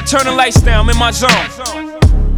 Turn the lights down, I'm in my zone.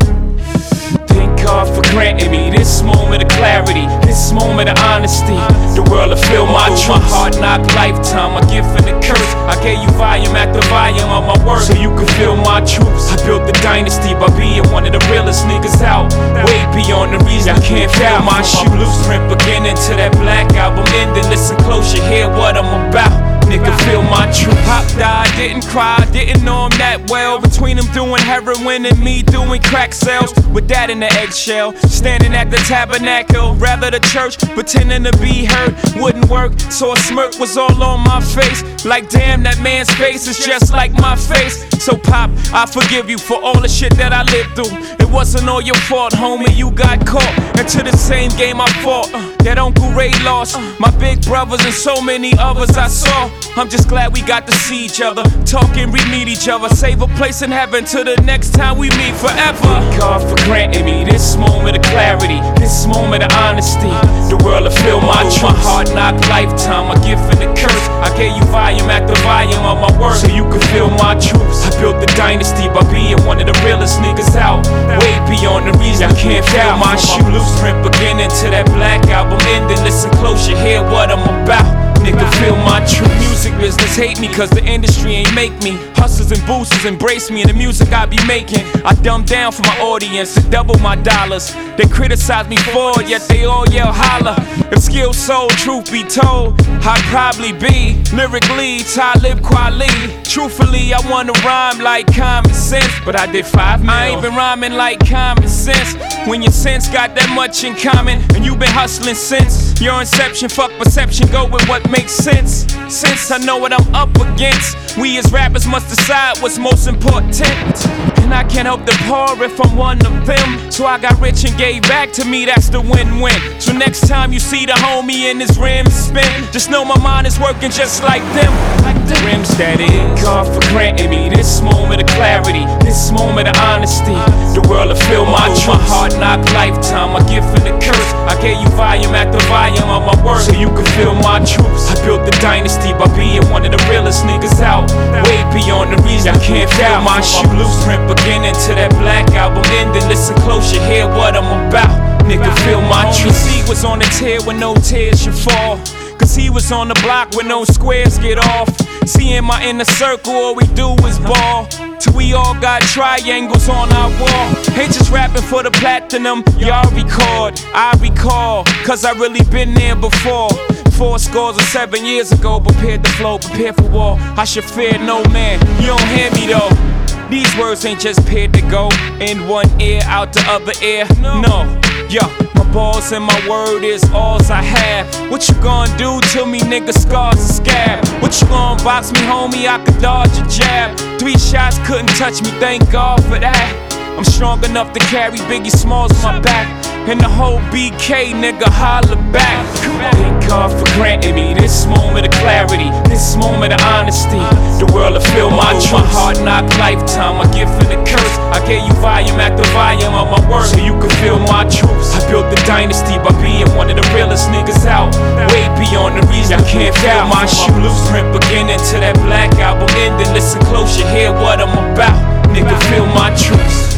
Thank God for granting me this moment of clarity, this moment of honesty. The world will feel my truth. My hard knock lifetime, my gift and a curse. I gave you volume after volume of my work, so you could feel my truths. I built the dynasty by being one of the realest niggas out, way beyond the reason you can't feel my shoe. Blueprint beginning to that Black Album ending. Listen close, you hear what I'm about. Nigga, feel my truth. Pop died, didn't cry, didn't know him that well. Between him doing heroin and me doing crack sales, with that in the eggshell, standing at the tabernacle, rather the church, pretending to be hurt, wouldn't work, so a smirk was all on my face. Like damn, that man's face is just like my face. So Pop, I forgive you for all the shit that I lived through. It wasn't all your fault, homie, you got caught into the same game I fought, that Uncle Ray lost, my big brothers and so many others I saw. I'm just glad we got to see each other, talk and re-meet each other, save a place in heaven till the next time we meet forever. Thank God for granting me this moment of clarity, this moment of honesty. The world will feel my truth. My hard knock lifetime, my gift and a curse. I gave you volume after volume of my work, so you could feel my truths. I built the dynasty by being one of the realest niggas out, way beyond the reason you can't feel my shoe. Blueprint beginning to that Black Album ending. Listen close, you hear what I'm about. Nigga, feel my truth. Music business hate me cause the industry ain't make me. Hustlers and boosters embrace me and the music I be making. I dumb down for my audience and double my dollars. They criticize me for it, yet they all yell holla. If skill sold, truth be told, I'd probably be lyrically Talib Kweli. Truthfully, I wanna rhyme like common sense, but I did 5 mil. I ain't been rhyming like common sense. When your sense got that much in common, and you been hustling since your inception, fuck perception, go with what makes sense. Since I know what I'm up against, we as rappers must decide what's most important. And I can't help the poor if I'm one of them. So I got rich and gave back to me, that's the win-win. So next time you see the homie in his rims spin, just know my mind is working just like them. Like the rims that is. God for granting me this moment of clarity, this moment of honesty. The world will feel my truth. My hard knock lifetime, my gift and a curse. I gave you volume after volume of my work, so you could feel my truths. I built the dynasty by being one of the realest niggas out, way beyond the reason you can't feel my shoe. Blueprint beginning to that Black Album ending. Listen close, you hear what I'm about. Nigga, feel my truth. He was on the tear when no tears should fall, cause he was on the block when no squares get off. See, in my inner circle, all we do is ball, till we all got triangles on our wall. Ain't just rapping for the platinum, y'all record, I recall, cause I really been there before. 7 years ago, prepared to flow, prepared for war. I should fear no man, you don't hear me though. These words ain't just paired to go in one ear, out the other ear. No, yeah, my balls and my word is alls I have. What you gonna do to me, nigga? Scars and scab. What you gonna box me, homie? I could dodge a jab. 3 shots couldn't touch me, thank God for that. I'm strong enough to carry Biggie Smalls on my back, and the whole BK nigga holler back. Thank God for granting me this moment of clarity, this moment of honesty. The world will feel my truth. My hard knock lifetime, my gift and a curse. I gave you volume after volume of my work, so you could feel my truths. I built the dynasty by being one of the realest niggas out, way beyond the reason you can't feel my shoe. Blueprint beginning to that Black Album ending. Listen close, you hear what I'm about. Nigga, feel my truths.